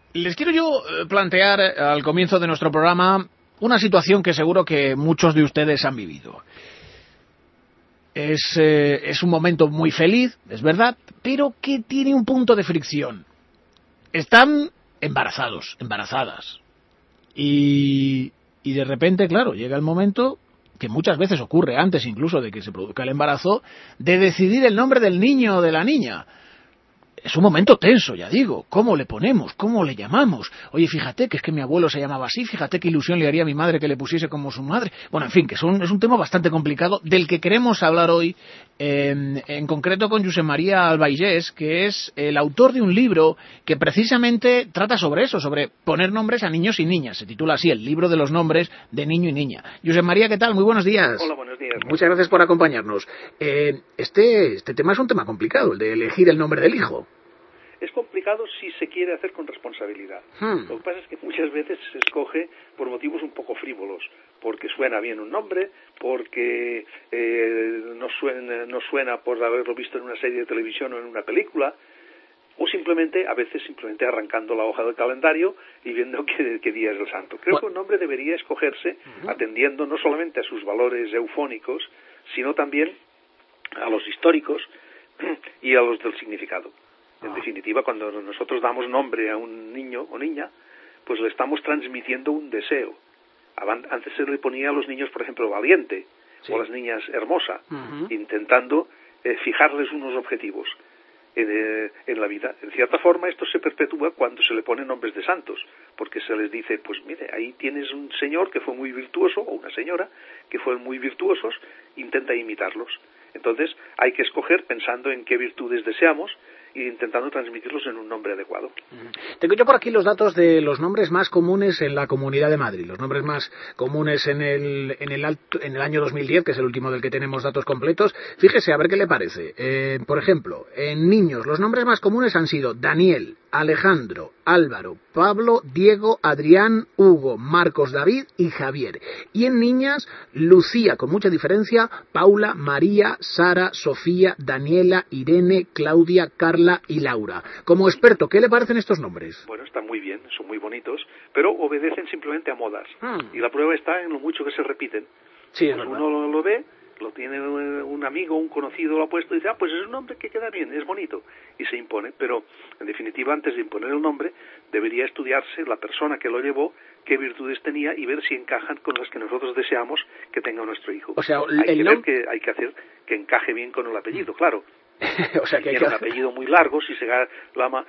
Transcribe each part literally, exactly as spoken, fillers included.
Les quiero yo plantear al comienzo de nuestro programa una situación que seguro que muchos de ustedes han vivido. Es, eh, es un momento muy feliz, es verdad, pero que tiene un punto de fricción. Están embarazados, embarazadas. Y, y de repente, claro, llega el momento, que muchas veces ocurre antes incluso de que se produzca el embarazo, de decidir el nombre del niño o de la niña. Es un momento tenso, ya digo. ¿Cómo le ponemos? ¿Cómo le llamamos? Oye, fíjate que es que mi abuelo se llamaba así, fíjate qué ilusión le haría a mi madre que le pusiese como su madre. Bueno, en fin, que es un, es un tema bastante complicado del que queremos hablar hoy, eh, en concreto con Josep María Albaigés, que es el autor de un libro que precisamente trata sobre eso, sobre poner nombres a niños y niñas. Se titula así, El libro de los nombres de niño y niña. Josep María, ¿qué tal? Muy buenos días. Hola, buenos días. Muchas gracias por acompañarnos. Eh, este, este tema es un tema complicado, el de elegir el nombre del hijo. Es complicado si se quiere hacer con responsabilidad. Hmm. Lo que pasa es que muchas veces se escoge por motivos un poco frívolos, porque suena bien un nombre, porque eh, no, suena, no suena por haberlo visto en una serie de televisión o en una película, o simplemente, a veces simplemente arrancando la hoja del calendario y viendo qué, qué día es el santo. Creo bueno. que un nombre debería escogerse uh-huh. atendiendo no solamente a sus valores eufónicos, sino también a los históricos y a los del significado. En definitiva, cuando nosotros damos nombre a un niño o niña, pues le estamos transmitiendo un deseo. Antes se le ponía a los niños, por ejemplo, valiente, sí. o a las niñas hermosa, uh-huh. intentando eh, fijarles unos objetivos en, eh, en la vida. En cierta forma, esto se perpetúa cuando se le ponen nombres de santos, porque se les dice, pues mire, ahí tienes un señor que fue muy virtuoso, o una señora que fueron muy virtuosos, intenta imitarlos. Entonces, hay que escoger pensando en qué virtudes deseamos, y intentando transmitirlos en un nombre adecuado. Tengo yo por aquí los datos de los nombres más comunes en la Comunidad de Madrid, los nombres más comunes en el en el, alto, en el año dos mil diez, que es el último del que tenemos datos completos. Fíjese, a ver qué le parece. Eh, por ejemplo, en niños, los nombres más comunes han sido Daniel, Alejandro, Álvaro, Pablo, Diego, Adrián, Hugo, Marcos, David y Javier. Y en niñas, Lucía, con mucha diferencia, Paula, María, Sara, Sofía, Daniela, Irene, Claudia, Carla y Laura. Como experto, ¿qué le parecen estos nombres? Bueno, están muy bien, son muy bonitos, pero obedecen simplemente a modas. Hmm. Y la prueba está en lo mucho que se repiten. Sí, pues uno lo, lo ve, lo tiene un amigo, un conocido lo ha puesto y dice, ah, pues es un nombre que queda bien, es bonito, y se impone. Pero, en definitiva, antes de imponer el nombre, debería estudiarse la persona que lo llevó, qué virtudes tenía y ver si encajan con las que nosotros deseamos que tenga nuestro hijo. O sea, hay, el que nom- ver que, hay que hacer que encaje bien con el apellido, claro. O sea, que si hay tiene que... un apellido muy largo, si se llama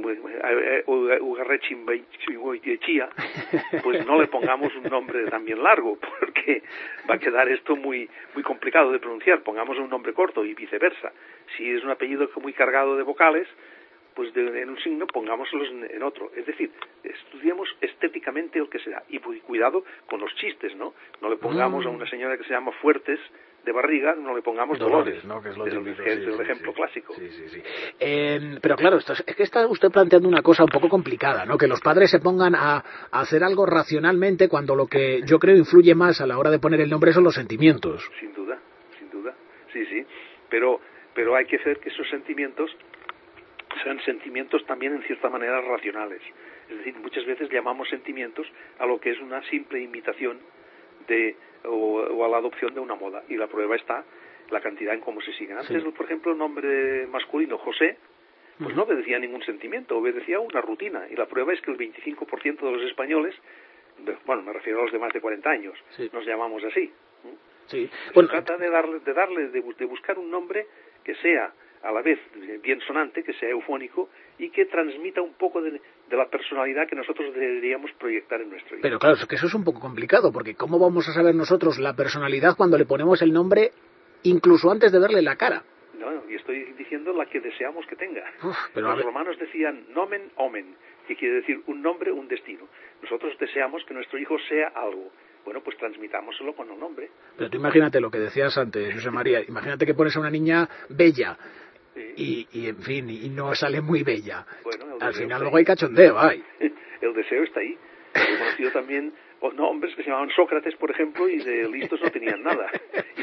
Ugarrechia, pues no le pongamos un nombre también largo, porque va a quedar esto muy muy complicado de pronunciar. Pongamos un nombre corto y viceversa. Si es un apellido muy cargado de vocales, pues de, en un signo pongámoslos en, en otro. Es decir, estudiemos estéticamente el que sea. Y cuidado con los chistes, ¿no? No le pongamos mm. a una señora que se llama Fuertes de barriga, no le pongamos Dolores, Dolores, ¿no? Que es lo es típico, el, es sí, el sí, ejemplo sí, clásico. Sí, sí, sí. Eh, pero claro, esto es, es que está usted planteando una cosa un poco complicada, ¿no? Que los padres se pongan a, a hacer algo racionalmente cuando lo que yo creo influye más a la hora de poner el nombre son los sentimientos. Sin duda, sin duda, sí, sí. Pero, pero hay que hacer que esos sentimientos sean sentimientos también en cierta manera racionales. Es decir, muchas veces llamamos sentimientos a lo que es una simple imitación de o, o a la adopción de una moda, y la prueba está la cantidad en cómo se siguen. Antes, sí. por ejemplo, el nombre masculino José, pues no obedecía a ningún sentimiento, obedecía a una rutina, y la prueba es que el veinticinco por ciento de los españoles, bueno, me refiero a los de más de cuarenta años, sí. nos llamamos así. Sí. Bueno, se trata de darle, de darle, de, de buscar un nombre que sea a la vez bien sonante, que sea eufónico y que transmita un poco de, de la personalidad que nosotros deberíamos proyectar en nuestro hijo. Pero claro, es que eso es un poco complicado, porque ¿cómo vamos a saber nosotros la personalidad cuando le ponemos el nombre incluso antes de verle la cara? No, y estoy diciendo la que deseamos que tenga. Uf, pero Los romanos decían nomen omen, que quiere decir un nombre, un destino. Nosotros deseamos que nuestro hijo sea algo. Bueno, pues transmitámoselo con un nombre. Pero tú imagínate lo que decías antes, José María, imagínate que pones a una niña bella, sí. y, y en fin, y no sale muy bella. Bueno, al final luego hay cachondeo, hay. El deseo está ahí. He conocido también no, hombres que se llamaban Sócrates, por ejemplo, y de listos no tenían nada. Y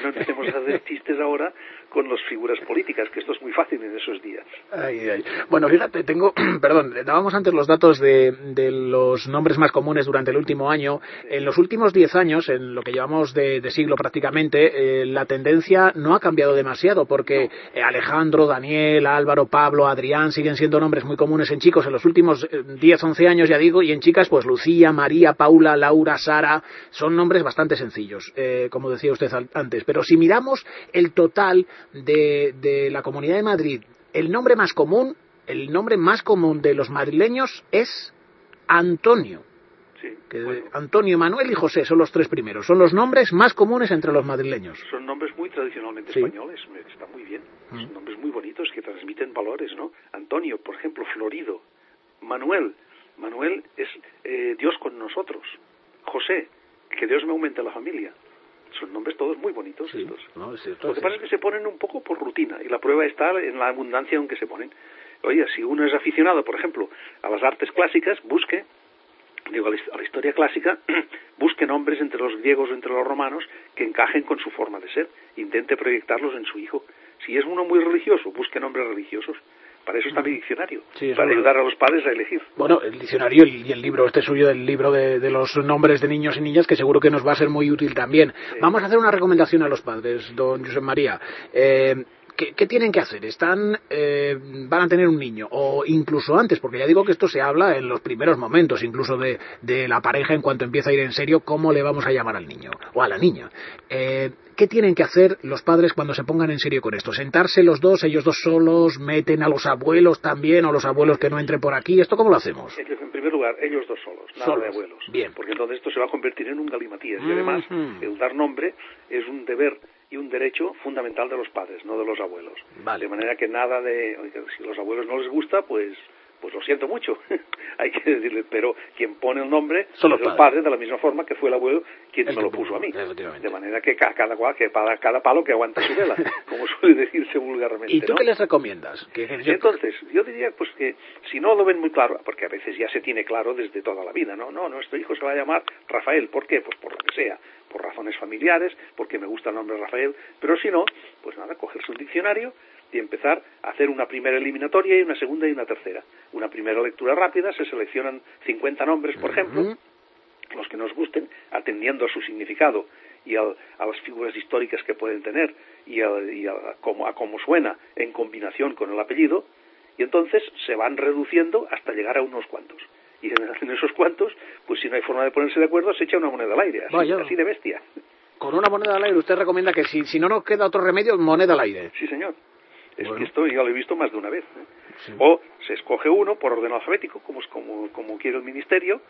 no empecemos a hacer chistes ahora con las figuras políticas, que esto es muy fácil en esos días. Ay, ay. Bueno, fíjate, tengo, perdón, dábamos antes los datos de, de los nombres más comunes durante el último año. Sí. En los últimos diez años, en lo que llevamos de, de siglo prácticamente, eh, la tendencia no ha cambiado demasiado, porque no. eh, Alejandro, Daniel, Álvaro, Pablo, Adrián siguen siendo nombres muy comunes en chicos en los últimos eh, diez, once años, ya digo, y en chicas, pues Lucía, María, Paula, Laura, Sara, son nombres bastante sencillos, eh, como decía usted antes. Pero si miramos el total de, de la Comunidad de Madrid, el nombre más común, el nombre más común de los madrileños es Antonio. Sí, que bueno. Antonio, Manuel y José son los tres primeros. Son los nombres más comunes entre los madrileños. Son nombres muy tradicionalmente sí. españoles, está muy bien. Mm. Son nombres muy bonitos que transmiten valores, ¿no? Antonio, por ejemplo, Florido. Manuel, Manuel es eh, Dios con nosotros. José, que Dios me aumente la familia. Son nombres todos muy bonitos sí, estos. No, es cierto, Lo que es pasa es que se ponen un poco por rutina, y la prueba está en la abundancia en que se ponen. Oye, si uno es aficionado, por ejemplo, a las artes clásicas, busque, digo, a la historia clásica, busque nombres entre los griegos o entre los romanos que encajen con su forma de ser. Intente proyectarlos en su hijo. Si es uno muy religioso, busque nombres religiosos. Para eso está mi diccionario, sí, para ayudar a los padres a elegir. Bueno, el diccionario y el libro este suyo, el libro de, de los nombres de niños y niñas, que seguro que nos va a ser muy útil también. Sí. Vamos a hacer una recomendación a los padres, don Josep María. Eh, ¿qué, ¿Qué tienen que hacer? ¿Están, eh, van a tener un niño? O incluso antes, porque ya digo que esto se habla en los primeros momentos, incluso de, de la pareja en cuanto empieza a ir en serio, ¿cómo le vamos a llamar al niño? O a la niña. Eh, ¿Qué tienen que hacer los padres cuando se pongan en serio con esto? ¿Sentarse los dos, ellos dos solos, meten a los abuelos también, o los abuelos que no entren por aquí? ¿Esto cómo lo hacemos? En primer lugar, ellos dos solos, nada solos. de abuelos. Bien. Porque entonces esto se va a convertir en un galimatías. Y además, uh-huh. el dar nombre es un deber y un derecho fundamental de los padres, no de los abuelos. Vale. De manera que nada de... Si a los abuelos no les gusta, pues... pues lo siento mucho, hay que decirle, pero quien pone el nombre Son es los el padre, de la misma forma que fue el abuelo quien el me lo puso, puso a mí. De manera que cada cual, que para cada palo que aguanta su vela, como suele decirse vulgarmente. ¿Y tú ¿no? qué les recomiendas? ¿Qué, yo... Entonces, yo diría pues que si no lo ven muy claro, porque a veces ya se tiene claro desde toda la vida, no, no, nuestro hijo se va a llamar Rafael, ¿por qué? Pues por lo que sea, por razones familiares, porque me gusta el nombre Rafael, pero si no, pues nada, cogerse un diccionario y empezar a hacer una primera eliminatoria y una segunda y una tercera. Una primera lectura rápida, se seleccionan cincuenta nombres, por ejemplo, uh-huh. los que nos gusten, atendiendo a su significado y a, a las figuras históricas que pueden tener y, a, y a, a, cómo, a cómo suena en combinación con el apellido, y entonces se van reduciendo hasta llegar a unos cuantos. Y en, en esos cuantos, pues si no hay forma de ponerse de acuerdo, se echa una moneda al aire, así, así de bestia. Con una moneda al aire, usted recomienda que si, si no nos queda otro remedio, moneda al aire. Sí, señor. Es bueno. que esto ya lo he visto más de una vez. ¿eh? Sí. O se escoge uno por orden alfabético, como, como, como quiere el ministerio,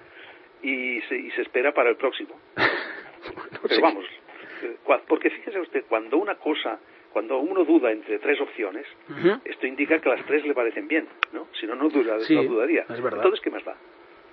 y se, y se espera para el próximo. no Pero sé. vamos, porque fíjese usted, cuando una cosa, cuando uno duda entre tres opciones, uh-huh. esto indica que las tres le parecen bien, ¿no? Si no, no, duda, sí, no dudaría. Es verdad. Entonces, ¿qué más da?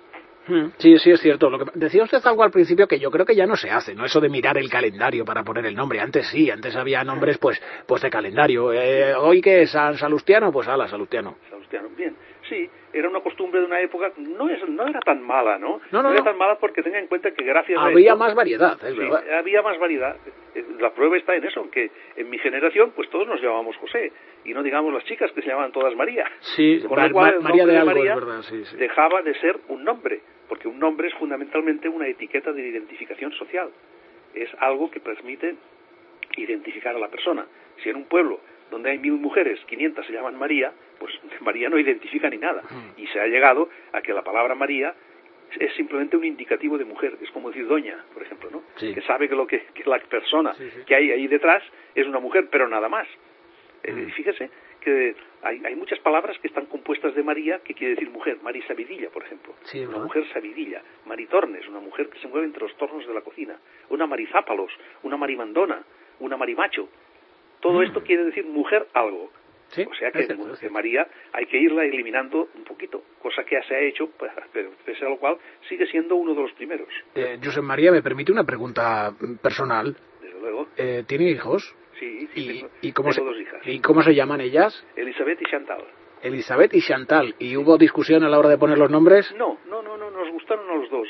Sí, sí, es cierto. Lo que decía usted algo al principio que yo creo que ya no se hace, ¿no? Eso de mirar el calendario para poner el nombre. Antes sí, antes había nombres pues pues de calendario. Eh, ¿Hoy qué es? ¿San Salustiano? Pues ala, Salustiano. Salustiano, bien. Sí, era una costumbre de una época, no es no era tan mala, ¿no? No, no, no era no. tan mala porque tenga en cuenta que gracias había a esto... más variedad, es sí, verdad. había más variedad. La prueba está en eso, que en mi generación pues todos nos llamábamos José, y no digamos las chicas que se llamaban todas María. Sí, con lo cual, el María de, de algo, María es verdad, sí, sí. dejaba de ser un nombre, porque un nombre es fundamentalmente una etiqueta de identificación social. Es algo que permite identificar a la persona. Si en un pueblo donde hay mil mujeres, quinientas se llaman María, pues María no identifica ni nada. Y se ha llegado a que la palabra María es simplemente un indicativo de mujer, es como decir doña, por ejemplo, ¿no? Sí. Que sabe que lo que, que la persona sí, sí. que hay ahí detrás es una mujer, pero nada más. Eh, fíjese que hay, hay muchas palabras que están compuestas de María, que quiere decir mujer. Marisabidilla, por ejemplo. Sí, una mujer sabidilla. Maritornes, una mujer que se mueve entre los tornos de la cocina. Una marizápalos, una marimandona, una marimacho. Todo mm. esto quiere decir mujer algo. Sí, o sea que de, de María hay que irla eliminando un poquito, cosa que ya se ha hecho, pues, pero pese a lo cual sigue siendo uno de los primeros. Eh, Josep María, ¿me permite una pregunta personal? Desde luego. Eh, ¿Tiene hijos? Sí, ¿Y, tengo, y cómo tengo se, dos hijas. ¿Y cómo se llaman ellas? Elizabeth y Chantal. Elizabeth y Chantal. ¿Y hubo discusión a la hora de poner los nombres? No, no, no, no, nos gustaron a los dos. A su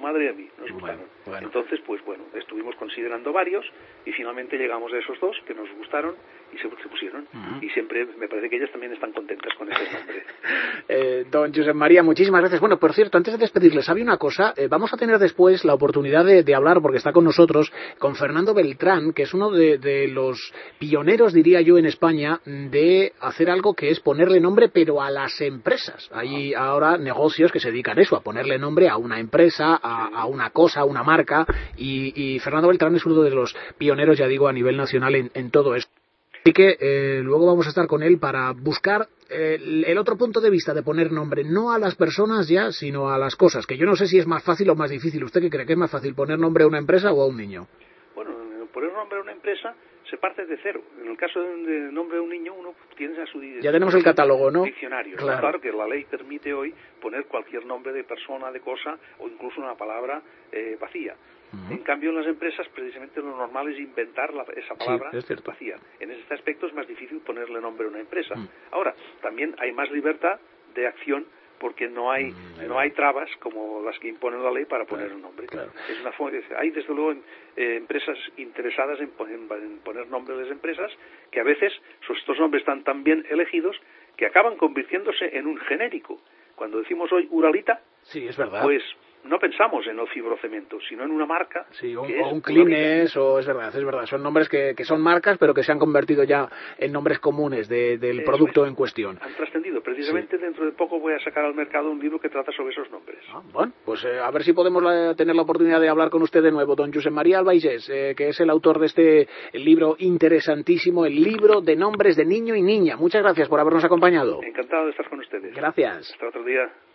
madre y a mí, nos Bueno, gustaron. bueno. Entonces, pues bueno, estuvimos considerando varios y finalmente llegamos a esos dos que nos gustaron y se, se pusieron. Uh-huh. Y siempre me parece que ellas también están contentas con ese nombre. eh, don Josep María, muchísimas gracias. Bueno, por cierto, antes de despedirles, ¿sabe una cosa? Eh, vamos a tener después la oportunidad de, de hablar, porque está con nosotros, con Fernando Beltrán, que es uno de, de los pioneros, diría yo, en España, de hacer algo que es ponerle nombre, pero a las empresas. Hay ahora negocios que se dedican a eso, a ponerle nombre a una empresa, a, a una cosa, a una marca, y, y Fernando Beltrán es uno de los pioneros, ya digo, a nivel nacional en, en todo esto. Así que eh, luego vamos a estar con él para buscar eh, el otro punto de vista de poner nombre, no a las personas ya, sino a las cosas, que yo no sé si es más fácil o más difícil. ¿Usted qué cree que es más fácil, poner nombre a una empresa o a un niño? Bueno, poner nombre a una empresa se parte de cero. En el caso de nombre de un niño, uno tiene a su ya tenemos el catálogo, ¿no? Diccionario. Claro. Claro que la ley permite hoy poner cualquier nombre de persona, de cosa o incluso una palabra eh, vacía. Uh-huh. En cambio, en las empresas, precisamente lo normal es inventar la, esa palabra sí, es vacía. En este aspecto es más difícil ponerle nombre a una empresa. Uh-huh. Ahora, también hay más libertad de acción porque no hay mm, no hay trabas como las que impone la ley para poner claro, un nombre. Claro. Es una, hay desde luego eh, empresas interesadas en poner, en poner nombre de las empresas que a veces estos nombres están tan bien elegidos que acaban convirtiéndose en un genérico. Cuando decimos hoy Uralita, sí, es verdad. Pues no pensamos en el fibrocemento, sino en una marca. Sí, un, que o un es Kleenex, o es verdad, es verdad. Son nombres que, que son marcas, pero que se han convertido ya en nombres comunes de, del Eso producto es. en cuestión. Han trascendido. Precisamente sí. Dentro de poco voy a sacar al mercado un libro que trata sobre esos nombres. Ah, bueno, pues eh, a ver si podemos la, tener la oportunidad de hablar con usted de nuevo, don Josep María Albaigés, eh, que es el autor de este libro interesantísimo, el libro de nombres de niño y niña. Muchas gracias por habernos acompañado. Encantado de estar con ustedes. Gracias. Hasta otro día.